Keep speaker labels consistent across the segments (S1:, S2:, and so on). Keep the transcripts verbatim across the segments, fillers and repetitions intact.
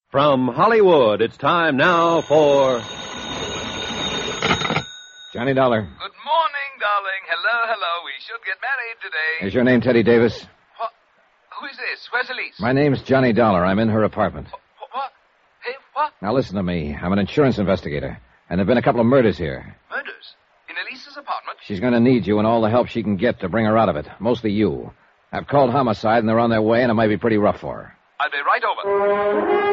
S1: From Hollywood, it's time now for...
S2: Johnny Dollar.
S3: Good morning, darling. Hello, hello. We should get married today.
S2: Is your name Teddy Davis?
S3: What? Who is this? Where's Elise?
S2: My name's Johnny Dollar. I'm in her apartment.
S3: What? What? Hey, what?
S2: Now listen to me. I'm an insurance investigator, and there've been a couple of murders here.
S3: Murders? In Elise's apartment?
S2: She's going to need you and all the help she can get to bring her out of it. Mostly you. I've called homicide, and they're on their way, and it might be pretty rough for her.
S3: I'll be right over.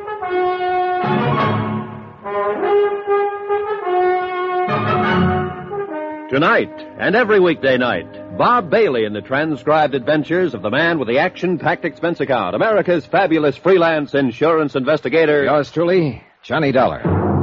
S1: Tonight, and every weekday night, Bob Bailey in the transcribed adventures of the man with the action-packed expense account, America's fabulous freelance insurance investigator.
S2: Yours truly, Johnny Dollar.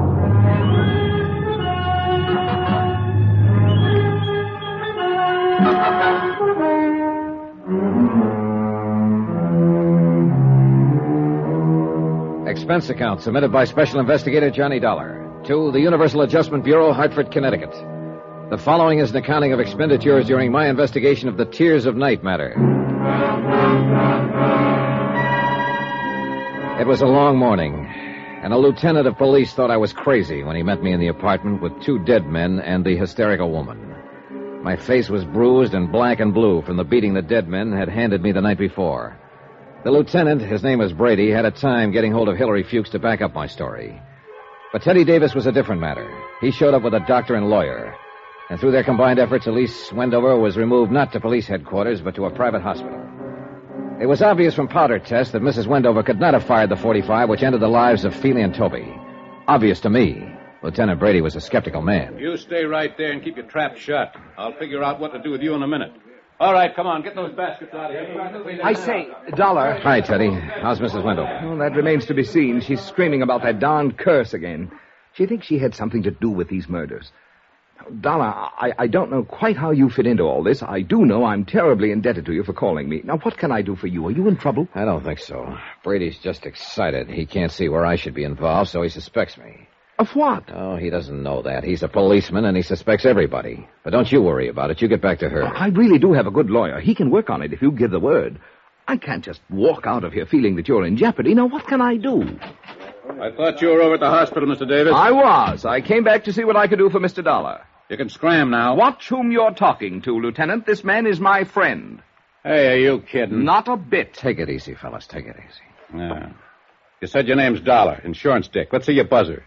S2: Expense account submitted by Special Investigator Johnny Dollar to the Universal Adjustment Bureau, Hartford, Connecticut. The following is an accounting of expenditures during my investigation of the Tears of Night matter. It was a long morning, and a lieutenant of police thought I was crazy when he met me in the apartment with two dead men and the hysterical woman. My face was bruised and black and blue from the beating the dead men had handed me the night before. The lieutenant, his name was Brady, had a time getting hold of Hillary Fuchs to back up my story. But Teddy Davis was a different matter. He showed up with a doctor and lawyer. And through their combined efforts, Elise Wendover was removed not to police headquarters, but to a private hospital. It was obvious from powder tests that Missus Wendover could not have fired the forty-five which ended the lives of Feely and Toby. Obvious to me. Lieutenant Brady was a skeptical man.
S4: You stay right there and keep your trap shut. I'll figure out what to do with you in a minute. All right, come on, get those baskets out of here.
S5: I say, Dollar.
S2: Hi, Teddy. How's Missus Wendover?
S5: Well, that remains to be seen. She's screaming about that darned curse again. She thinks she had something to do with these murders. Dollar, I, I don't know quite how you fit into all this. I do know I'm terribly indebted to you for calling me. Now, what can I do for you? Are you in trouble?
S2: I don't think so. Brady's just excited. He can't see where I should be involved, so he suspects me.
S5: Of what?
S2: Oh, he doesn't know that. He's a policeman, and he suspects everybody. But don't you worry about it. You get back to her.
S5: I really do have a good lawyer. He can work on it if you give the word. I can't just walk out of here feeling that you're in jeopardy. Now, what can I do?
S4: I thought you were over at the hospital, Mister Davis.
S5: I was. I came back to see what I could do for Mister Dollar.
S4: You can scram now.
S5: Watch whom you're talking to, Lieutenant. This man is my friend.
S4: Hey, are you kidding?
S5: Not a bit.
S2: Take it easy, fellas. Take it easy.
S4: Yeah. You said your name's Dollar, insurance dick. Let's see your buzzer.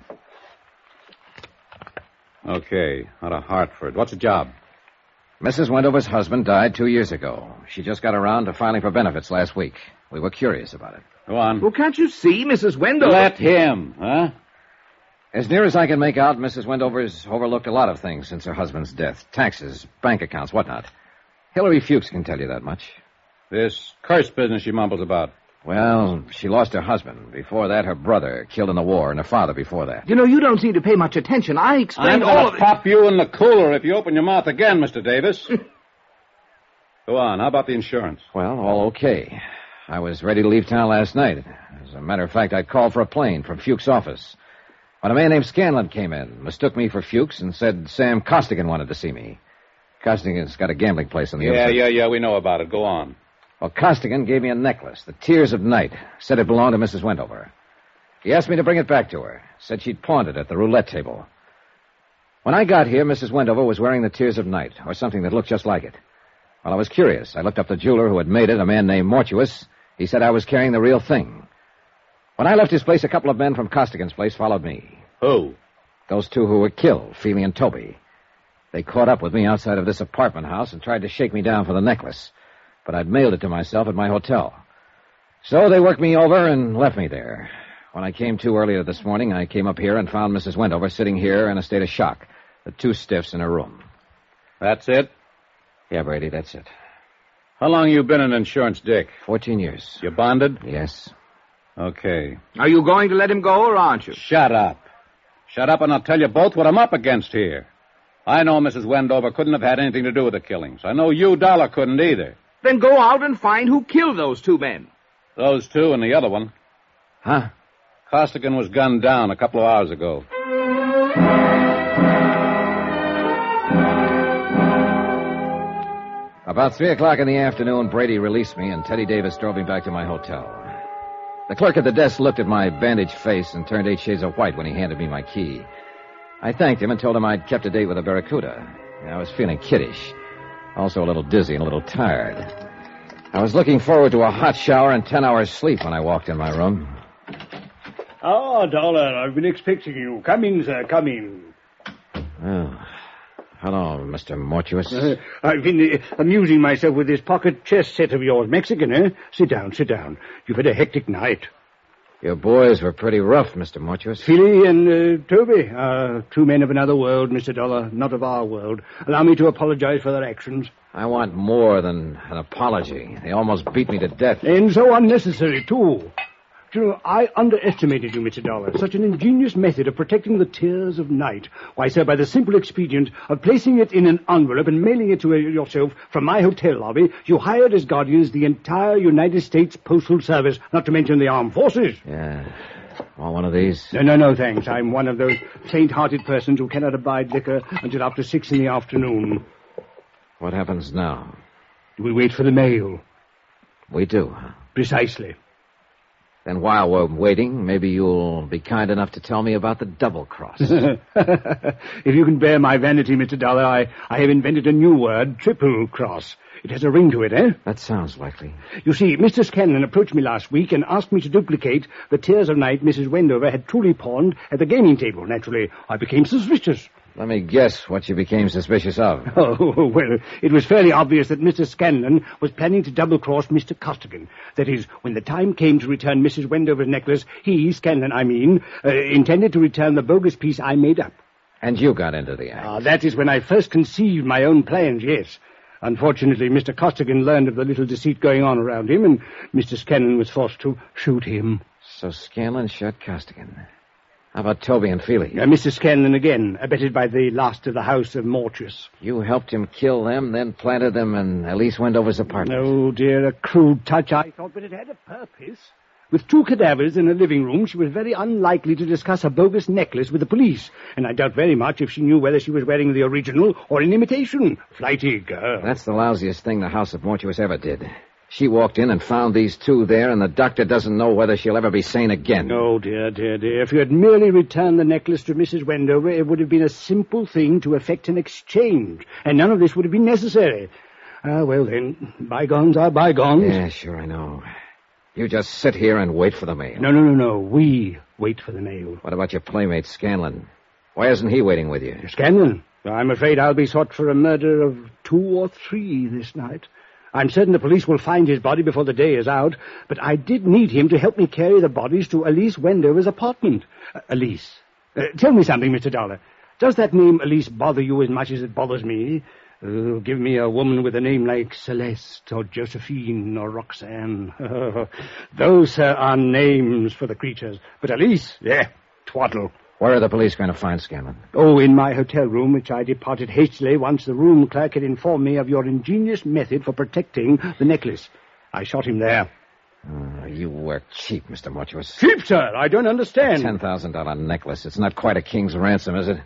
S4: Okay, out of Hartford. What's the job?
S2: Missus Wendover's husband died two years ago. She just got around to filing for benefits last week. We were curious about it.
S4: Go on.
S5: Well, can't you see, Missus Wendover?
S4: Let him, huh?
S2: As near as I can make out, Missus Wendover's overlooked a lot of things since her husband's death. Taxes, bank accounts, whatnot. Hillary Fuchs can tell you that much.
S4: This curse business she mumbles about.
S2: Well, she lost her husband. Before that, her brother, killed in the war, and her father before that.
S5: You know, you don't seem to pay much attention. I explained
S4: I'm
S5: all
S4: going
S5: of
S4: to
S5: it.
S4: pop you in the cooler if you open your mouth again, Mister Davis. Go on. How about the insurance?
S2: Well, all okay. I was ready to leave town last night. As a matter of fact, I called for a plane from Fuchs' office. When a man named Scanlon came in, mistook me for Fuchs, and said Sam Costigan wanted to see me. Costigan's got a gambling place on the other
S4: Yeah,
S2: side.
S4: yeah, yeah, we know about it. Go on.
S2: Well, Costigan gave me a necklace, the Tears of Night. Said it belonged to Missus Wendover. He asked me to bring it back to her. Said she'd pawned it at the roulette table. When I got here, Missus Wendover was wearing the Tears of Night, or something that looked just like it. Well, I was curious. I looked up the jeweler who had made it, a man named Mortuus. He said I was carrying the real thing. When I left his place, a couple of men from Costigan's place followed me.
S4: Who?
S2: Those two who were killed, Feely and Toby. They caught up with me outside of this apartment house and tried to shake me down for the necklace. But I'd mailed it to myself at my hotel. So they worked me over and left me there. When I came to earlier this morning, I came up here and found Missus Wendover sitting here in a state of shock. The two stiffs in her room.
S4: That's it?
S2: Yeah, Brady, that's it.
S4: How long you been an insurance dick?
S2: Fourteen years.
S4: You bonded?
S2: Yes.
S4: Okay.
S5: Are you going to let him go, or aren't you?
S4: Shut up. Shut up, and I'll tell you both what I'm up against here. I know Missus Wendover couldn't have had anything to do with the killings. I know you, Dollar, couldn't either.
S5: Then go out and find who killed those two men.
S4: Those two and the other one.
S2: Huh?
S4: Costigan was gunned down a couple of hours ago.
S2: About three o'clock in the afternoon, Brady released me, and Teddy Davis drove me back to my hotel. The clerk at the desk looked at my bandaged face and turned eight shades of white when he handed me my key. I thanked him and told him I'd kept a date with a Barracuda. I was feeling kiddish, also a little dizzy and a little tired. I was looking forward to a hot shower and ten hours sleep when I walked in my room.
S6: Ah, Dollar, I've been expecting you. Come in, sir, come in.
S2: Oh, hello, Mister Mortuus.
S6: Uh, I've been uh, amusing myself with this pocket chest set of yours. Mexican, eh? Sit down, sit down. You've had a hectic night.
S2: Your boys were pretty rough, Mister Mortuus.
S6: Philly and uh, Toby, uh, two men of another world, Mister Dollar, not of our world. Allow me to apologize for their actions.
S2: I want more than an apology. They almost beat me to death.
S6: And so unnecessary, too. You know, I underestimated you, Mister Dollar. Such an ingenious method of protecting the tears of night. Why, sir, by the simple expedient of placing it in an envelope and mailing it to yourself from my hotel lobby, you hired as guardians the entire United States Postal Service, not to mention the armed forces.
S2: Yeah. Want one of these?
S6: No, no, no, thanks. I'm one of those faint-hearted persons who cannot abide liquor until after six in the afternoon.
S2: What happens now?
S6: We wait for the mail.
S2: We do, huh?
S6: Precisely.
S2: Then while we're waiting, maybe you'll be kind enough to tell me about the double cross.
S6: If you can bear my vanity, Mister Dollar, I, I have invented a new word, triple cross. It has a ring to it, eh?
S2: That sounds likely.
S6: You see, Mister Scanlon approached me last week and asked me to duplicate the Tears of Night Missus Wendover had truly pawned at the gaming table. Naturally, I became suspicious.
S2: Let me guess what you became suspicious of.
S6: Oh, well, it was fairly obvious that Mister Scanlon was planning to double-cross Mister Costigan. That is, when the time came to return Missus Wendover's necklace, he, Scanlon, I mean, uh, intended to return the bogus piece I made up.
S2: And you got into the act.
S6: Ah, that is when I first conceived my own plans, yes. Unfortunately, Mister Costigan learned of the little deceit going on around him, and Mister Scanlon was forced to shoot him.
S2: So Scanlon shot Costigan. How about Toby and Feely?
S6: Uh, Mister Scanlon again, abetted by the last of the house of Mortius.
S2: You helped him kill them, then planted them in Elise Wendover's apartment.
S6: Oh, dear, a crude touch, I thought, but it had a purpose. With two cadavers in a living room, she was very unlikely to discuss a bogus necklace with the police, and I doubt very much if she knew whether she was wearing the original or an imitation. Flighty girl.
S2: That's the lousiest thing the house of Mortuus ever did. She walked in and found these two there, and the doctor doesn't know whether she'll ever be sane again.
S6: Oh, dear, dear, dear. If you had merely returned the necklace to Missus Wendover, it would have been a simple thing to effect an exchange, and none of this would have been necessary. Ah, well, then, bygones are bygones.
S2: Yeah, sure, I know. You just sit here and wait for the mail.
S6: No, no, no, no. We wait for the mail.
S2: What about your playmate, Scanlon? Why isn't he waiting with you?
S6: Scanlon? I'm afraid I'll be sought for a murder of two or three this night. I'm certain the police will find his body before the day is out, but I did need him to help me carry the bodies to Elise Wendover's apartment. Uh, Elise. Uh, tell me something, Mister Dollar. Does that name Elise bother you as much as it bothers me? Uh, give me a woman with a name like Celeste or Josephine or Roxanne. Those, sir, are names for the creatures. But Elise, yeah, twaddle.
S2: Where are the police going to find Scanlon?
S6: Oh, in my hotel room, which I departed hastily once the room clerk had informed me of your ingenious method for protecting the necklace. I shot him there.
S2: Uh, you work cheap, Mister Mortuus.
S6: Cheap, sir? I don't understand.
S2: ten thousand dollars necklace. It's not quite a king's ransom, is it?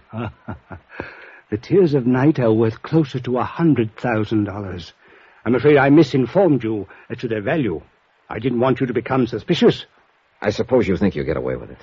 S6: The Tears of Night are worth closer to a hundred thousand dollars. I'm afraid I misinformed you as to their value. I didn't want you to become suspicious.
S2: I suppose you think you'll get away with it.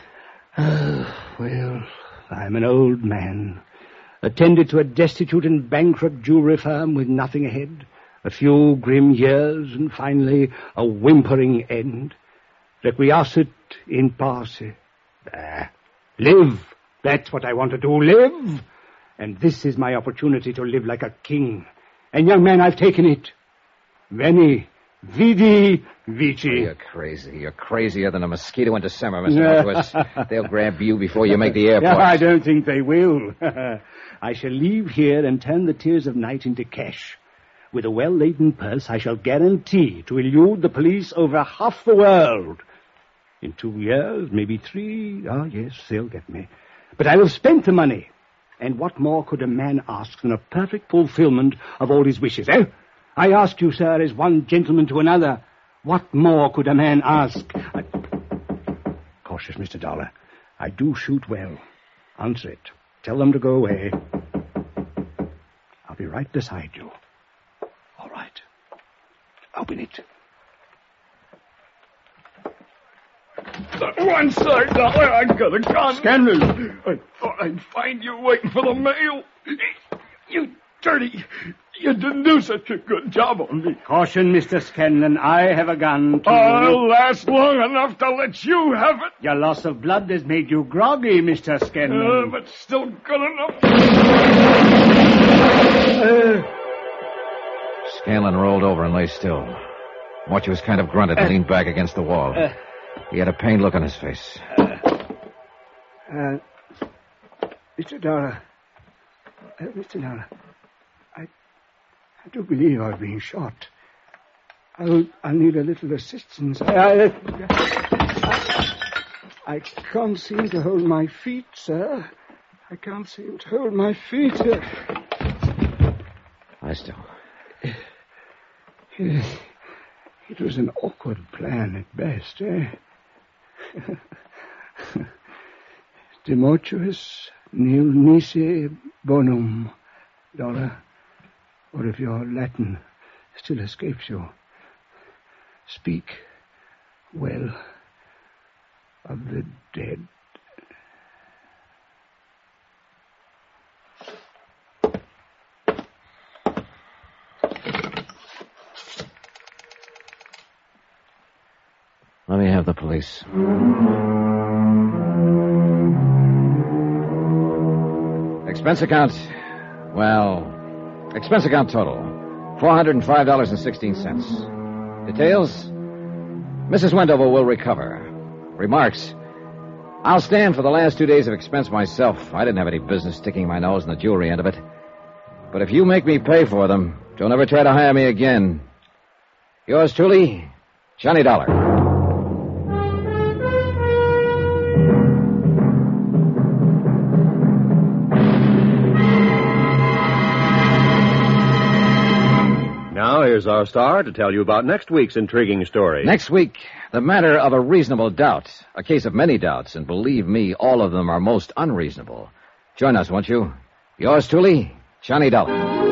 S6: Well, I'm an old man, attended to a destitute and bankrupt jewelry firm with nothing ahead, a few grim years, and finally a whimpering end. Requiescit in pace. Ah, live. That's what I want to do, live. And this is my opportunity to live like a king. And, young man, I've taken it. Veni, vidi, vici.
S2: You're crazy. You're crazier than a mosquito in December, Mister Mortuus. They'll grab you before you make the airport.
S6: I don't think they will. I shall leave here and turn the Tears of Night into cash. With a well-laden purse, I shall guarantee to elude the police over half the world. In two years, maybe three, ah, yes, they'll get me. But I will spend the money. And what more could a man ask than a perfect fulfillment of all his wishes, eh? I ask you, sir, as one gentleman to another, what more could a man ask? I... Cautious, Mister Dollar. I do shoot well. Answer it. Tell them to go away. I'll be right beside you. All right. Open it.
S7: One side, Dollar. I got a gun. Scanlon. I thought I'd find you waiting for the mail. You dirty. You didn't do such a good job on me.
S6: Caution, Mister Scanlon. I have a gun, too.
S7: I'll last long enough to let you have it.
S6: Your loss of blood has made you groggy, Mister Scanlon.
S7: Uh, but still good enough.
S6: Uh,
S2: Scanlon rolled over and lay still. Mortuus kind of grunted and leaned back against the wall.
S6: Uh,
S2: he had a pained look on his face.
S6: Uh, uh, Mister Dollar. Uh, Mister Dollar. I, I do believe I've been shot. I'll, I'll need a little assistance. I, I, I can't seem to hold my feet, sir. I can't seem to hold my feet.
S2: Lie still.
S6: It, it was an awkward plan at best, eh? De mortuis nil nisi bonum, Dollar. Or if your Latin still escapes you, speak well of the dead.
S2: Let me have the police. Expense account. Well, expense account total. four hundred five dollars and sixteen cents. Details? Missus Wendover will recover. Remarks. I'll stand for the last two days of expense myself. I didn't have any business sticking my nose in the jewelry end of it. But if you make me pay for them, don't ever try to hire me again. Yours truly, Johnny Dollar.
S1: Now, here's our star to tell you about next week's intriguing story.
S2: Next week, the matter of a reasonable doubt. A case of many doubts, and believe me, all of them are most unreasonable. Join us, won't you? Yours truly, Johnny Dollar.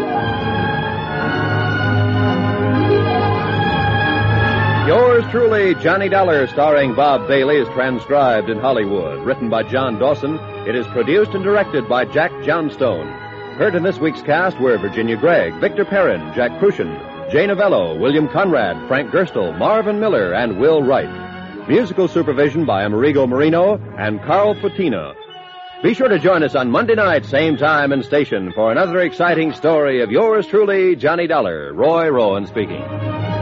S1: Yours truly, Johnny Dollar, starring Bob Bailey, is transcribed in Hollywood. Written by John Dawson, it is produced and directed by Jack Johnstone. Heard in this week's cast were Virginia Gregg, Victor Perrin, Jack Crucian, Jay Novello, William Conrad, Frank Gerstle, Marvin Miller, and Will Wright. Musical supervision by Amerigo Marino and Carl Fatina. Be sure to join us on Monday night, same time and station, for another exciting story of yours truly, Johnny Dollar. Roy Rowan speaking.